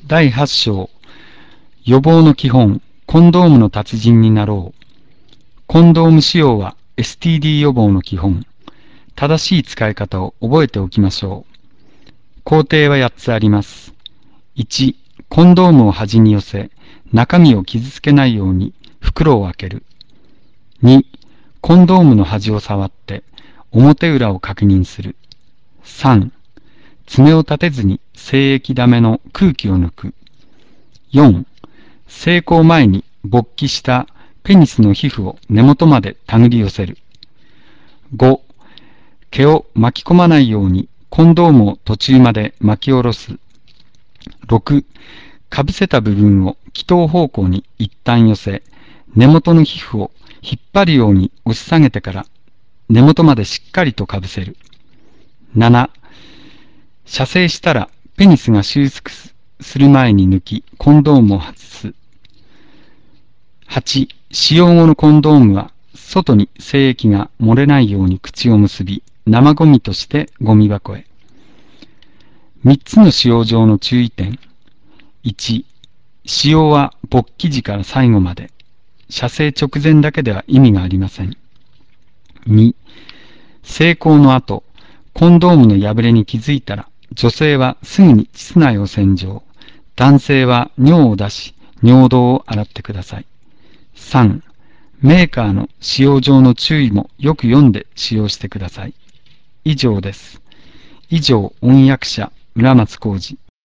第8章、予防の基本、コンドームの達人になろう。コンドーム使用は STD 予防の基本。正しい使い方を覚えておきましょう。工程は8つあります。1、コンドームを端に寄せ、中身を傷つけないように袋を開ける。2、コンドームの端を触って、表裏を確認する。3、爪を立てずに精液ダメの空気を抜く。4、性交前に勃起したペニスの皮膚を根元まで手繰り寄せる。5、毛を巻き込まないようにコンドームを途中まで巻き下ろす。6、かぶせた部分を気筒方向に一旦寄せ、根元の皮膚を引っ張るように押し下げてから根元までしっかりとかぶせる。7、射精したらペニスが収縮する前に抜き、コンドームを外す。8、使用後のコンドームは外に精液が漏れないように口を結び、生ゴミとしてゴミ箱へ。3つの使用上の注意点。1、使用は勃起時から最後まで。射精直前だけでは意味がありません。2、性交の後、コンドームの破れに気づいたら、女性はすぐに膣内を洗浄。男性は尿を出し、尿道を洗ってください。3、メーカーの使用上の注意もよく読んで使用してください。以上です。以上、翻訳者、村松浩二。